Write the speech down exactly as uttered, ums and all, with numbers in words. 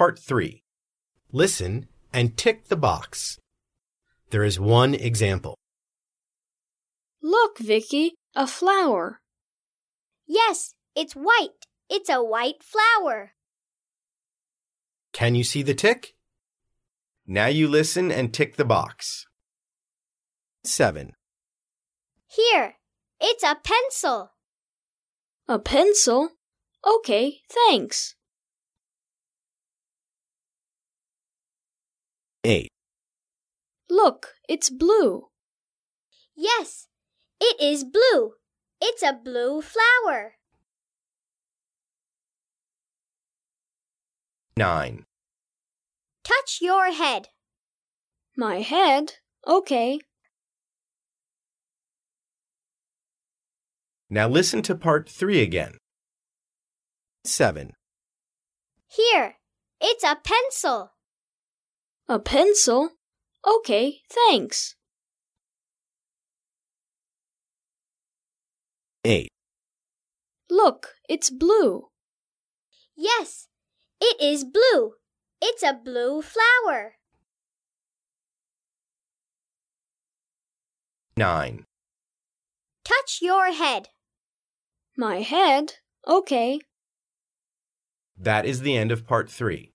Part three. Listen and tick the box. There is one example. Look, Vicky, a flower. Yes, it's white. It's a white flower. Can you see the tick? Now you listen and tick the box. seven. Here, it's a pencil. A pencil? Okay, thanks. eight. Look, it's blue. Yes, it is blue. It's a blue flower. nine. Touch your head. My head? Okay. Now listen to part three again. seven. Here, it's a pencil. A pencil? Okay, thanks. eight. Look, it's blue. Yes, it is blue. It's a blue flower. nine. Touch your head. My head? Okay. That is the end of part three.